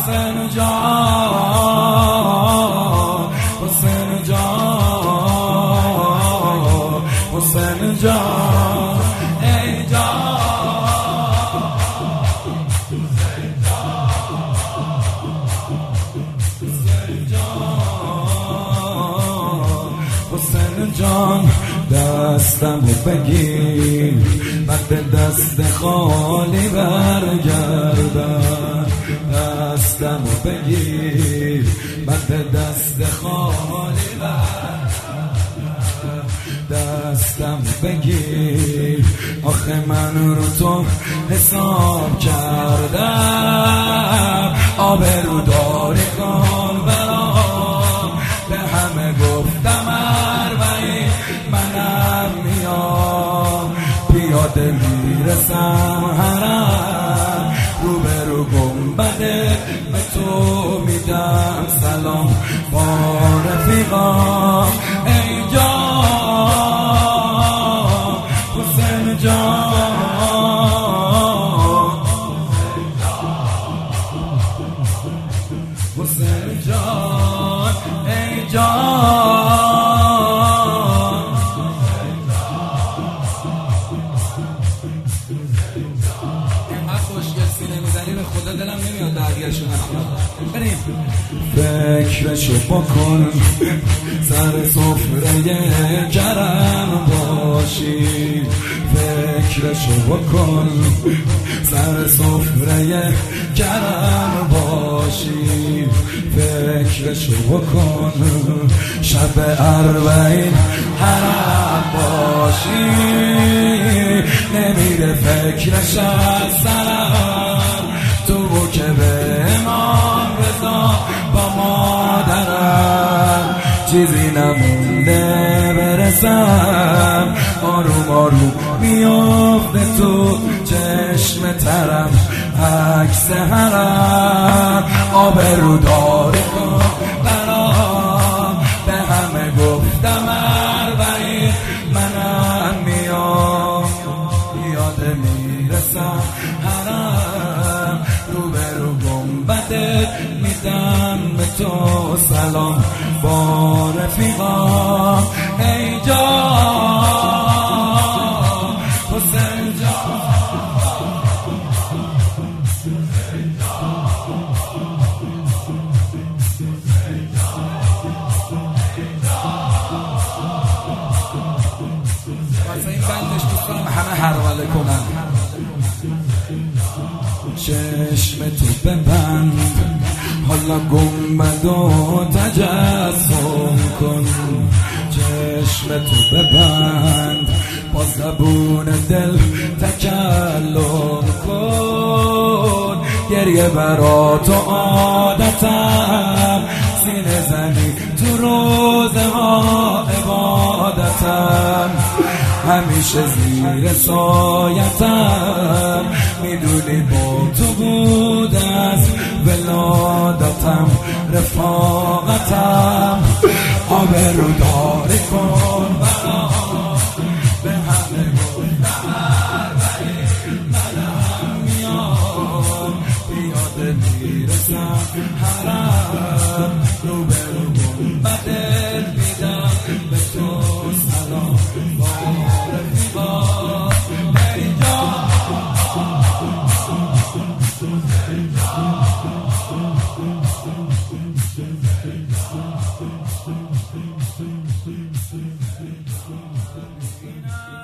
حسین جان، حسین جان، حسین جان، ای جان، حسین جان، حسین جان، دستمو بگیر بعد به دست خالی برگردم، دستمو بگیر بعد به دست خالی برگردم، دستمو بگیر آخه من رو تو حساب کردم، آبرو داری کن برام، به همه گفتم اربعین منم میام، پیاده میرسم حرم، روبرو گنبده به تو میدم سلام با رفیقام، ای جان، حسین جان، حسین جان، ای جان، خدا دلم نمیاد درگیرشون بریم. فکرشو بکن سر سفره گرم باشی، فکرشو بکن سر سفره گرم باشی، فکرشو بکن شب اربعین حرم باشی، نمیره فکرش از سرم، تو که به امام رضا با مادرم چیزی نمونده برسم، آروم آروم میافته تو چشم ترم عکس حرم، آبرو داری کن برام، به همه گفتم اربعین منم میام، یاده میرسم حرم، روبرو گنبدت میدم به تو سلام با رفیقام، ای جان، حسین جان، واسه این بندش دوستان همه هرواله کنن، چشم تو ببند حالا گنبد و تجسم کن، چشم تو ببند با زبون دل تکلم کن، گریه برا تو عادتم، سینه زنی تو روزه ها عبادتم، همیشه زیر سایتم، میدونی با تو بود از ولادتم رفاقتم، آبرو داری کن برام، به همه گفتم اربعین منم میام، پیاده میرسم حرم، روبرو گنبدت میدم به تو سلام با رفیقام، ای جان، ای جان.